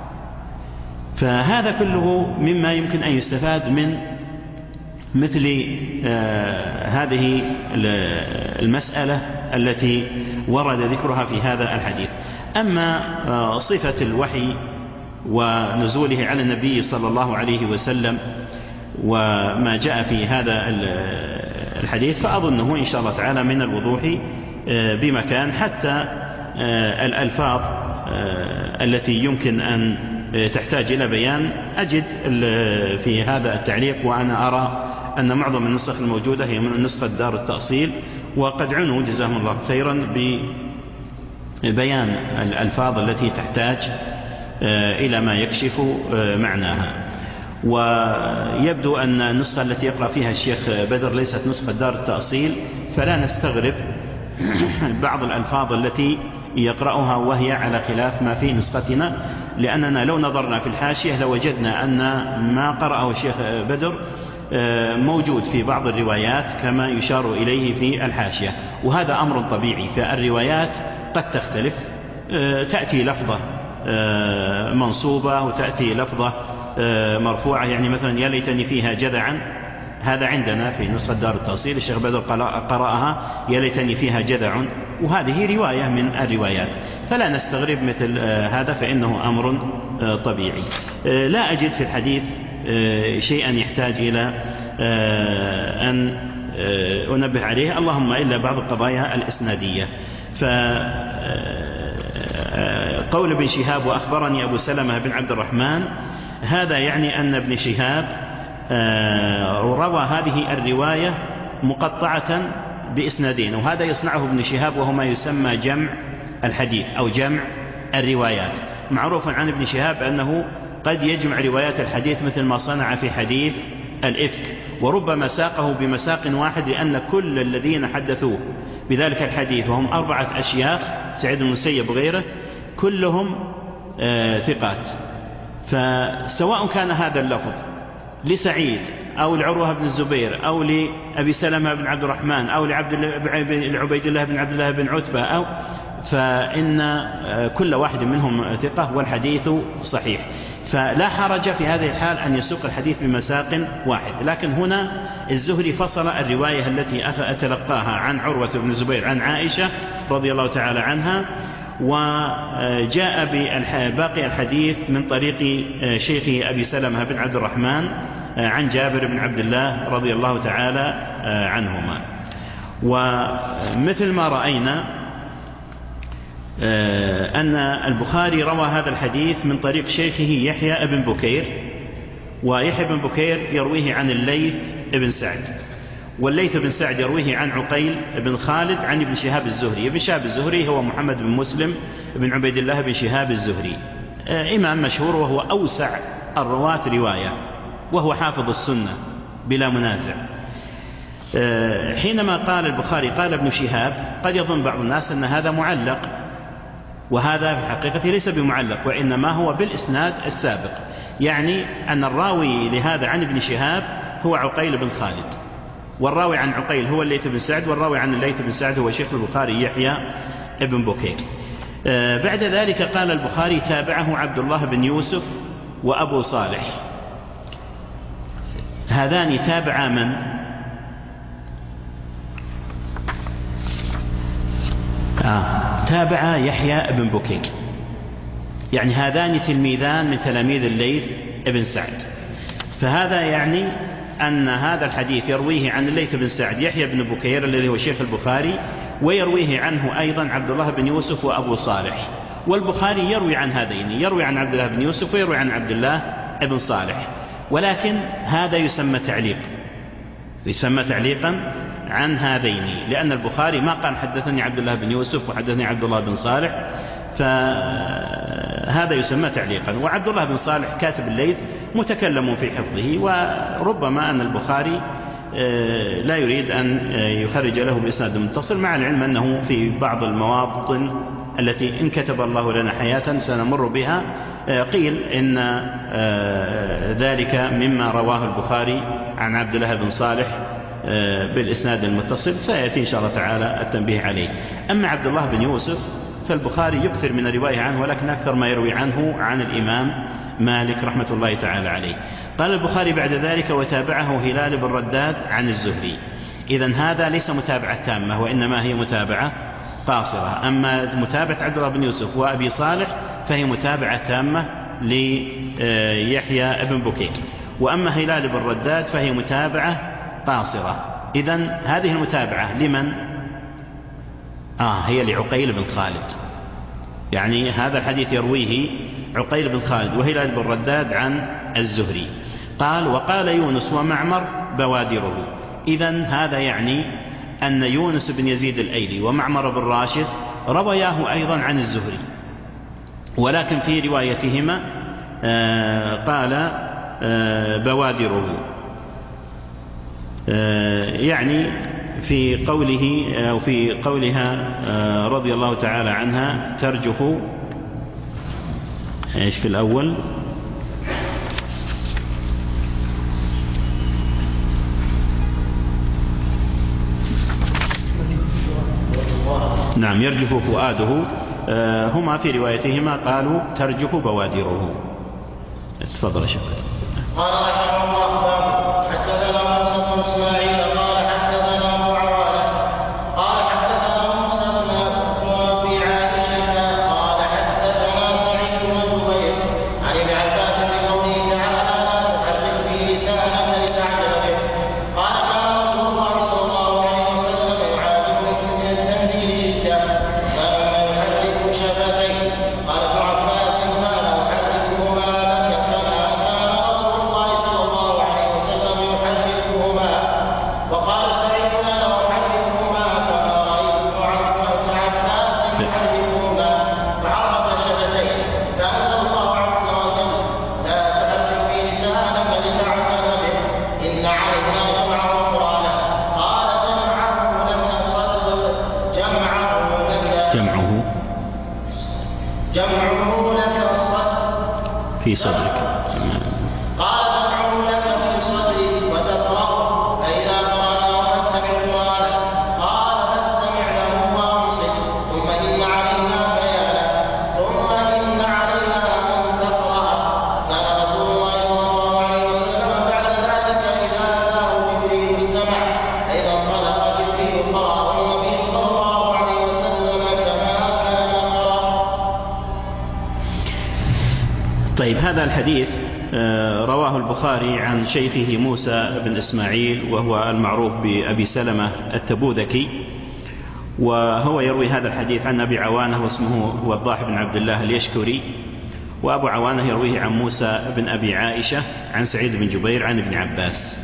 Speaker 1: فهذا كله مما يمكن أن يستفاد من مثل هذه المسألة التي ورد ذكرها في هذا الحديث. أما صفة الوحي ونزوله على النبي صلى الله عليه وسلم وما جاء في هذا الحديث فأظنه إن شاء الله تعالى من الوضوح بمكان، حتى الألفاظ التي يمكن أن تحتاج إلى بيان أجد في هذا التعليق، وأنا أرى أن معظم النسخ الموجودة هي من نسخة دار التأصيل، وقد عنوا جزاهم الله خيرا ببيان الألفاظ التي تحتاج إلى ما يكشف معناها. ويبدو أن النسخة التي يقرأ فيها الشيخ بدر ليست نسخة دار التأصيل، فلا نستغرب بعض الألفاظ التي يقرأها وهي على خلاف ما في نسختنا، لأننا لو نظرنا في الحاشية لوجدنا أن ما قرأه الشيخ بدر موجود في بعض الروايات كما يشار إليه في الحاشية، وهذا أمر طبيعي. فالروايات قد تختلف، تأتي لفظة منصوبة وتأتي لفظة مرفوعة، يعني مثلا يا ليتني فيها جذعا، هذا عندنا في نسخة دار التأصيل الشيخ بدر قرأها يا ليتني فيها جذع، وهذه رواية من الروايات، فلا نستغرب مثل هذا، فإنه أمر طبيعي. لا أجد في الحديث شيئا يحتاج إلى أن أنبه عليه، اللهم إلا بعض القضايا الإسنادية. فقول ابن شهاب وأخبرني أبو سلمة بن عبد الرحمن، هذا يعني أن ابن شهاب روى هذه الرواية مقطعة بإسنادين، وهذا يصنعه ابن شهاب وهو ما يسمى جمع الحديث أو جمع الروايات. معروف عن ابن شهاب أنه قد يجمع روايات الحديث مثل ما صنع في حديث الإفك، وربما ساقه بمساق واحد، لأن كل الذين حدثوه بذلك الحديث وهم 4 أشياخ سعيد بن المسيب وغيره كلهم ثقات، فسواء كان هذا اللفظ لسعيد أو لعروة بن الزبير أو لأبي سلمة بن عبد الرحمن أو لعبيد الله بن عبد الله بن عتبة فإن كل واحد منهم ثقة والحديث صحيح، فلا حرج في هذه الحال أن يسوق الحديث بمساق واحد. لكن هنا الزهري فصل الرواية التي أتلقاها عن عروة بن الزبير عن عائشة رضي الله تعالى عنها، وجاء باقي الحديث من طريق شيخه أبي سلمة بن عبد الرحمن عن جابر بن عبد الله رضي الله تعالى عنهما. ومثل ما رأينا أن البخاري روى هذا الحديث من طريق شيخه يحيى بن بكير، ويحيى بن بكير يرويه عن الليث بن سعد، والليث بن سعد يرويه عن عقيل بن خالد عن ابن شهاب الزهري. ابن شهاب الزهري هو محمد بن مسلم بن عبيد الله بن شهاب الزهري، إمام مشهور وهو أوسع الرواة رواية، وهو حافظ السنة بلا منازع. حينما قال البخاري قال ابن شهاب، قد يظن بعض الناس أن هذا معلق، وهذا في الحقيقة ليس بمعلق، وإنما هو بالإسناد السابق، يعني أن الراوي لهذا عن ابن شهاب هو عقيل بن خالد، والراوي عن عقيل هو الليث بن سعد، والراوي عن الليث بن سعد هو شيخ البخاري يحيى بن بكير. بعد ذلك قال البخاري تابعه عبد الله بن يوسف وأبو صالح. هذان تابعا من؟ تابع يحيى بن بكير، يعني هذان تلميذان من تلاميذ الليث بن سعد، فهذا يعني أن هذا الحديث يرويه عن الليث بن سعد يحيى بن بكير الذي هو شيخ البخاري، ويرويه عنه أيضا عبد الله بن يوسف وأبو صالح، والبخاري يروي عن هذين، يروي عن عبد الله بن يوسف ويروي عن عبد الله بن صالح، ولكن هذا يسمى تعليق، يسمى تعليقا عن هذين، لأن البخاري ما قال حدثني عبد الله بن يوسف وحدثني عبد الله بن صالح، فهذا يسمى تعليقا. وعبد الله بن صالح كاتب الليث متكلم في حفظه، وربما أن البخاري لا يريد أن يخرج له بإسناد متصل، مع العلم أنه في بعض المواطن التي إن كتب الله لنا حياة سنمر بها قيل إن ذلك مما رواه البخاري عن عبد الله بن صالح بالإسناد المتصل، سيأتي إن شاء الله تعالى التنبيه عليه. أما عبد الله بن يوسف فالبخاري يكثر من الرواية عنه، ولكن أكثر ما يروي عنه عن الإمام مالك رحمة الله تعالى عليه. قال البخاري بعد ذلك وتابعه هلال بن رداد عن الزهري. إذن هذا ليس متابعة تامة، وإنما هي متابعة قاصرة. أما متابعة عبد الله بن يوسف وأبي صالح فهي متابعة تامة ليحيى بن بكير، وأما هلال بن رداد فهي متابعة قاصرة. إذن هذه المتابعة لمن؟ هي لعقيل بن خالد، يعني هذا الحديث يرويه عقيل بن خالد وهلال بن رداد عن الزهري. قال وقال يونس ومعمر بوادره. إذن هذا يعني أن يونس بن يزيد الأيلي ومعمر بن راشد روياه أيضا عن الزهري، ولكن في روايتهما قال بوادره، يعني في قوله أو في قولها رضي الله تعالى عنها ترجف إيش في الأول؟ نعم يرجف فؤاده، هما في روايتهما قالوا ترجف بوادره. تفضل يا شيخ.
Speaker 2: قال رحمه الله حدثنا موسى بن اسماعيل قال حدثنا ابو عوانه قال حدثنا موسى بن ابي عائشه قال حدثنا سعيد بن جبير عن ابن عباس بقوله تعالى لا تحرك به لسانك لتعجل به قال كان رسول الله صلى الله عليه وسلم يعاتبه من التنزيل شده فلما يحرك شفتيه قال ابن عباس ما لا احركهما لك كما كان رسول الله صلى الله عليه وسلم يحركهما وقال سعيد لا احركهما كما رايت ابن عباس يحركهما فحرك شفتيه فانزل الله عز وجل لا تحرك به لسانك لتعجل به ان علينا جمعه وقرانه قال جمعه لك صدر جمعه لك الصدر
Speaker 1: في صدرك.
Speaker 2: قال جمعه لك في صدرك وتقرأه فإذا قرأناه فاتبع قرآنه قال فاستمع له وانصت ثم إن علينا بيانه ثم إن علينا أن تقرأه كان رسول الله صلى الله عليه وسلم بعد ذلك إذا أتاه جبريل استمع فإذا انطلق جبريل قرأه النبي صلى الله عليه وسلم كما كان قرأ.
Speaker 1: طيب هذا الحديث رواه البخاري عن شيخه موسى بن إسماعيل وهو المعروف بأبي سلمة التبوذكي، وهو يروي هذا الحديث عن أبي عوانة واسمه وضاح بن عبد الله اليشكري، وأبو عوانة يرويه عن موسى بن أبي عائشة عن سعيد بن جبير عن ابن عباس.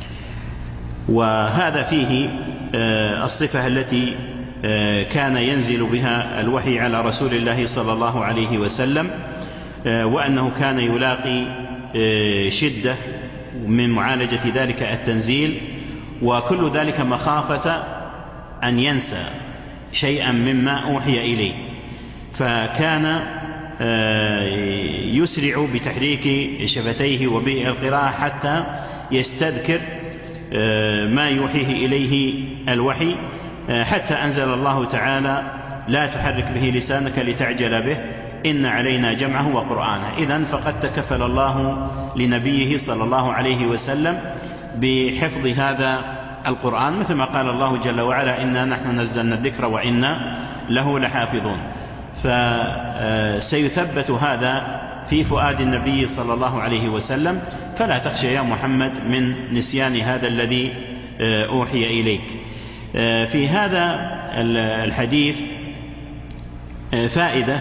Speaker 1: وهذا فيه الصفة التي كان ينزل بها الوحي على رسول الله صلى الله عليه وسلم، وأنه كان يلاقي شدة من معالجة ذلك التنزيل، وكل ذلك مخافة أن ينسى شيئا مما أوحي إليه، فكان يسرع بتحريك شفتيه وبالقراءة حتى يستذكر ما يوحيه إليه الوحي، حتى أنزل الله تعالى لا تحرك به لسانك لتعجل به إن علينا جمعه وقرآنه. إذن فقد تكفل الله لنبيه صلى الله عليه وسلم بحفظ هذا القرآن، مثل ما قال الله جل وعلا إنا نحن نزلنا الذكر وإنا له لحافظون. فسيثبت هذا في فؤاد النبي صلى الله عليه وسلم، فلا تخشى يا محمد من نسيان هذا الذي أوحي إليك. في هذا الحديث فائدة،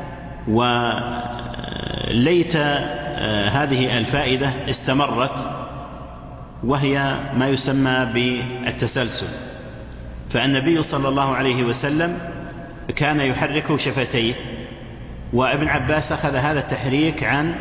Speaker 1: وليت هذه الفائدة استمرت، وهي ما يسمى بالتسلسل. فالنبي صلى الله عليه وسلم كان يحرك شفتيه، وابن عباس أخذ هذا التحريك عن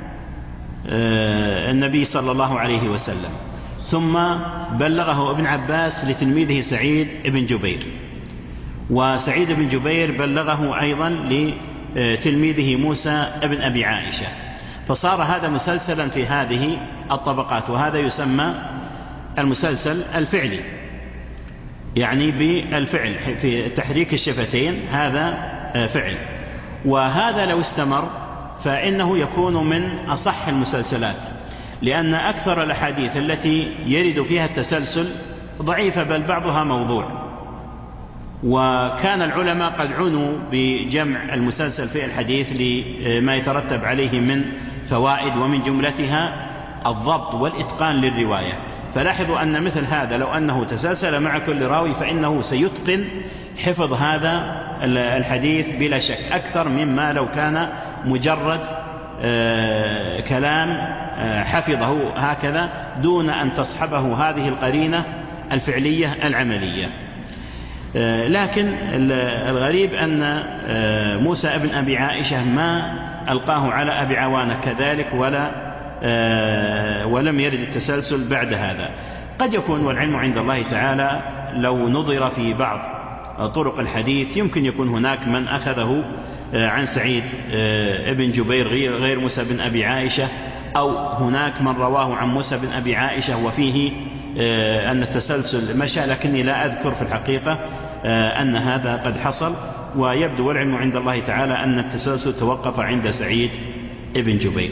Speaker 1: النبي صلى الله عليه وسلم، ثم بلغه ابن عباس لتلميذه سعيد بن جبير، وسعيد بن جبير بلغه أيضا لتلميذه موسى بن أبي عائشة، فصار هذا مسلسلا في هذه الطبقات، وهذا يسمى المسلسل الفعلي، يعني بالفعل في تحريك الشفتين هذا فعل. وهذا لو استمر فإنه يكون من أصح المسلسلات، لأن أكثر الأحاديث التي يرد فيها التسلسل ضعيفة، بل بعضها موضوع. وكان العلماء قد عنوا بجمع المسلسل في الحديث لما يترتب عليه من فوائد، ومن جملتها الضبط والإتقان للرواية. فلاحظوا أن مثل هذا لو أنه تسلسل مع كل راوي فإنه سيتقن حفظ هذا الحديث بلا شك، أكثر مما لو كان مجرد كلام حفظه هكذا دون أن تصحبه هذه القرينة الفعلية العملية. لكن الغريب أن موسى ابن أبي عائشة ما ألقاه على أبي عوانة كذلك، ولم يرد التسلسل بعد هذا. قد يكون والعلم عند الله تعالى لو نظر في بعض طرق الحديث يمكن يكون هناك من أخذه عن سعيد ابن جبير غير موسى بن أبي عائشة، أو هناك من رواه عن موسى بن أبي عائشة وفيه أن التسلسل مشى، لكني لا أذكر في الحقيقة أن هذا قد حصل، ويبدو والعلم عند الله تعالى أن التسلسل توقف عند سعيد ابن جبير.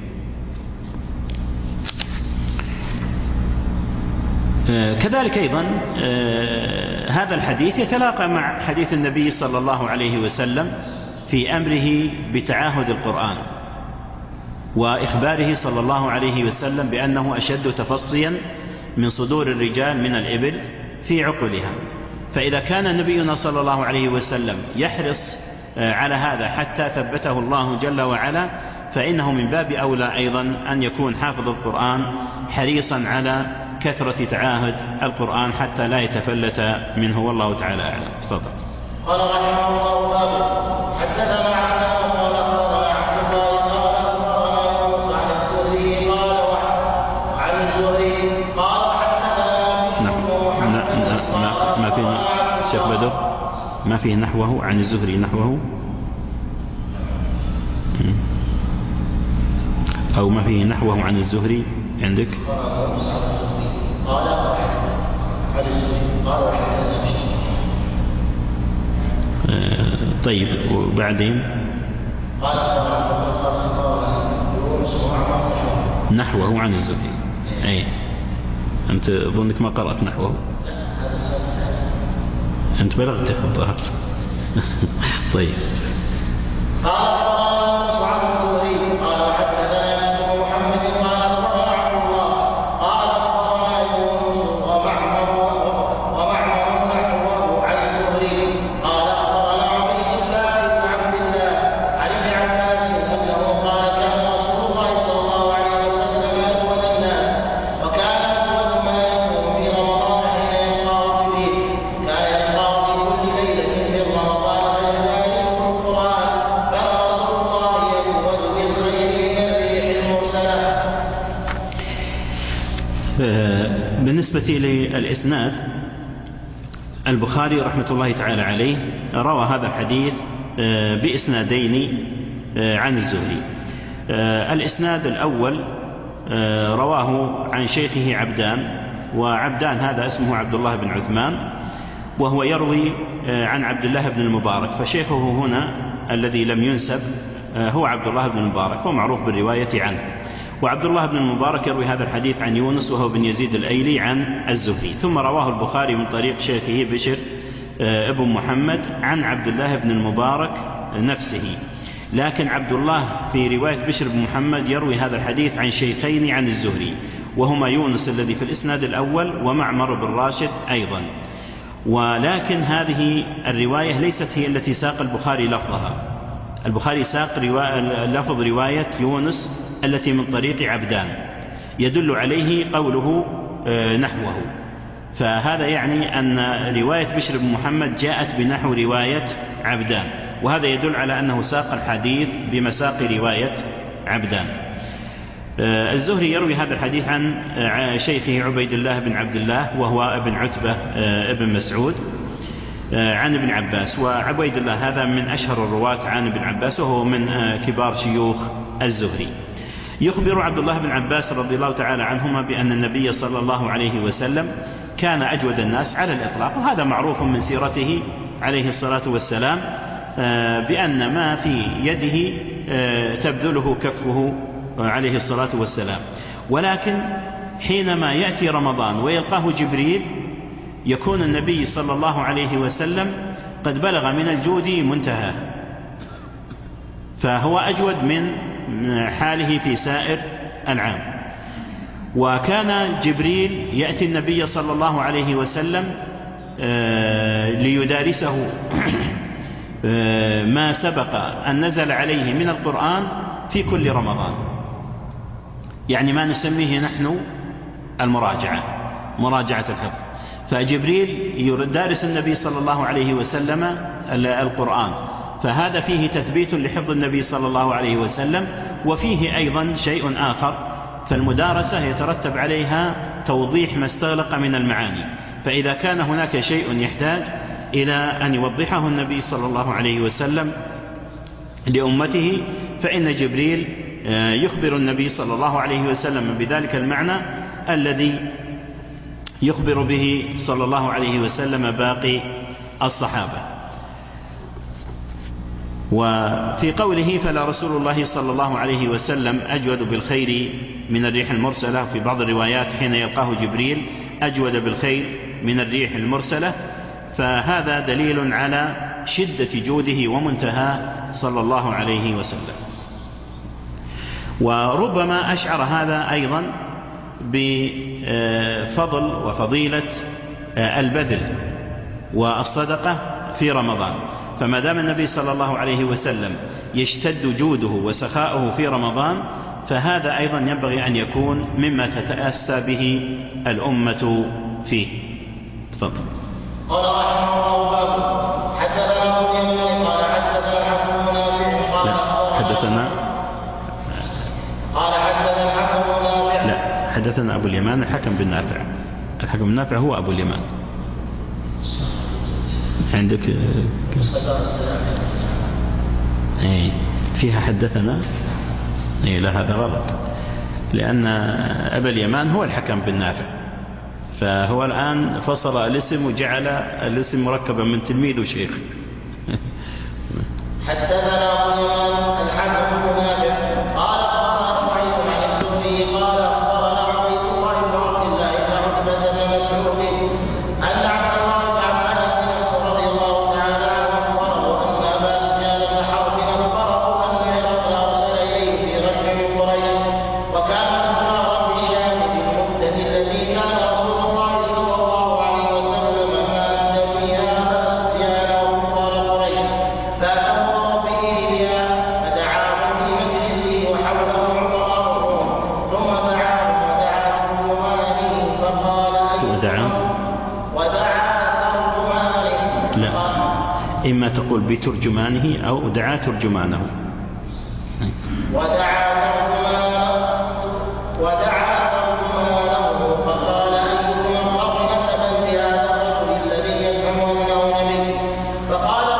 Speaker 1: كذلك أيضا هذا الحديث يتلاقى مع حديث النبي صلى الله عليه وسلم في أمره بتعاهد القرآن، وإخباره صلى الله عليه وسلم بأنه أشد تفصيا من صدور الرجال من الإبل في عقلها. فإذا كان نبينا صلى الله عليه وسلم يحرص على هذا حتى ثبته الله جل وعلا، فإنه من باب أولى أيضا أن يكون حافظ القرآن حريصا على كثرة تعاهد القرآن حتى لا يتفلت منه، والله تعالى أعلم. تفضل.
Speaker 2: قال رحمه الله حدثنا عبد قال أخبرنا عبد الله قال أخبرنا يونس عن الزهري قال عن الزهري قال حدثنا
Speaker 1: ما فيه شيخ بدر، ما فيه نحوه عن الزهري نحوه، أو ما فيه نحوه عن الزهري عندك؟
Speaker 2: قال عن الزهري قال
Speaker 1: طيب، وبعدين
Speaker 2: قال
Speaker 1: نحوه عن الزهري. أي أنت ظنك ما قرأت نحوه، أنت بلغت الظاهر. طيب. بالنسبة للإسناد، البخاري رحمة الله تعالى عليه روى هذا الحديث بإسنادين عن الزهري. الإسناد الأول رواه عن شيخه عبدان، وعبدان هذا اسمه عبد الله بن عثمان، وهو يروي عن عبد الله بن المبارك، فشيخه هنا الذي لم ينسب هو عبد الله بن المبارك، هو معروف بالرواية عنه. وعبد الله بن المبارك يروي هذا الحديث عن يونس وهو بن يزيد الأيلي عن الزهري، ثم رواه البخاري من طريق شيخه بشر ابن محمد عن عبد الله بن المبارك نفسه. لكن عبد الله في رواية بشر بن محمد يروي هذا الحديث عن شيخين عن الزهري، وهما يونس الذي في الإسناد الأول ومعمر بن راشد أيضا. ولكن هذه الرواية ليست هي التي ساق البخاري لفظها، البخاري ساق لفظ رواية يونس التي من طريق عبدان، يدل عليه قوله نحوه، فهذا يعني أن رواية بشر بن محمد جاءت بنحو رواية عبدان، وهذا يدل على أنه ساق الحديث بمساق رواية عبدان. الزهري يروي هذا الحديث عن شيخه عبيد الله بن عبد الله وهو ابن عتبة ابن مسعود عن ابن عباس، وعبيد الله هذا من أشهر الرواة عن ابن عباس، وهو من كبار شيوخ الزهري. يخبر عبد الله بن عباس رضي الله تعالى عنهما بأن النبي صلى الله عليه وسلم كان أجود الناس على الإطلاق، وهذا معروف من سيرته عليه الصلاة والسلام، بأن ما في يده تبذله كفه عليه الصلاة والسلام. ولكن حينما يأتي رمضان ويلقاه جبريل يكون النبي صلى الله عليه وسلم قد بلغ من الجود منتهى، فهو أجود من حاله في سائر العام. وكان جبريل يأتي النبي صلى الله عليه وسلم ليدارسه ما سبق أن نزل عليه من القرآن في كل رمضان، يعني ما نسميه نحن مراجعة الحفظ. فجبريل يدارس النبي صلى الله عليه وسلم القرآن، فهذا فيه تثبيت لحفظ النبي صلى الله عليه وسلم، وفيه أيضا شيء آخر، فالمدارسة يترتب عليها توضيح ما استغلق من المعاني، فإذا كان هناك شيء يحتاج إلى أن يوضحه النبي صلى الله عليه وسلم لأمته فإن جبريل يخبر النبي صلى الله عليه وسلم بذلك المعنى الذي يخبر به صلى الله عليه وسلم باقي الصحابة. وفي قوله فلا رسول الله صلى الله عليه وسلم أجود بالخير من الريح المرسلة، في بعض الروايات حين يلقاه جبريل أجود بالخير من الريح المرسلة، فهذا دليل على شدة جوده ومنتهاه صلى الله عليه وسلم. وربما أشعر هذا أيضا بفضل وفضيلة البذل والصدقة في رمضان، فما دام النبي صلى الله عليه وسلم يشتد جوده وسخاؤه في رمضان فهذا أيضا ينبغي أن يكون مما تتأسى به الأمة فيه. تفضل.
Speaker 2: قال رحمه الله باب حدثنا أبو اليمان قال حدثنا الحكم بن نافع قال حدثنا الحكم بن نافع
Speaker 1: لا حدثنا أبو اليمان الحكم بن نافع. الحكم بن نافع هو أبو اليمان. عندك فيها حدثنا لا هذا غلط، لأن أبا اليمان هو الحكم بن نافع، فهو الآن فصل الاسم وجعل الاسم مركبا من تلميذ وشيخ.
Speaker 2: حدثنا أبو اليمان الحكم بن نافع قال أخبرنا شعيب عن الزهري قال أخبرنا عبيد الله بن عبد الله بن عتبة بن مسعود أن عبد الله بن عباس رضي الله تعالى عنه أخبره أن أبا سفيان بن حرب أخبره أن هرقل أرسل إليه في رجل من قريش وكان مختارا بالشام في المدة التي كان رسول الله صلى الله عليه وسلم ما أدى فيها أبا سفيان وكفار قريش فأتوا بإيليا فدعاهم في مجلسه وحوله عمر الروم ثم دعاهم ودعا ترجمانه فقال
Speaker 1: لا إما تقول بترجمانه أو دعا ترجمانه.
Speaker 2: ودعا ترجمانه فقال أيكم أقرب نسبا لهذا الرجل الذي يزعم أنه نبي؟ فقال